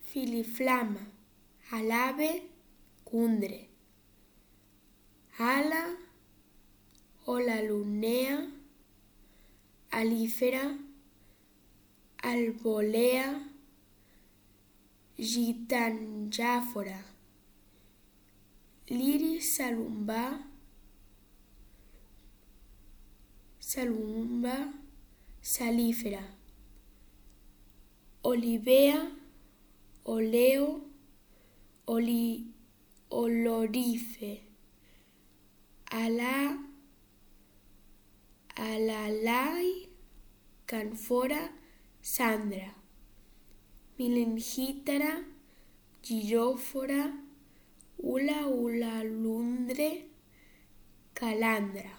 filiflama, alave, cundre, ala, olalunea, alífera, albolea, gitanjáfora, liris salumba, salífera, olivea, oleo, olorife, alalai, canfora, sandra, milengítara, girófora, ulalundre, calandra.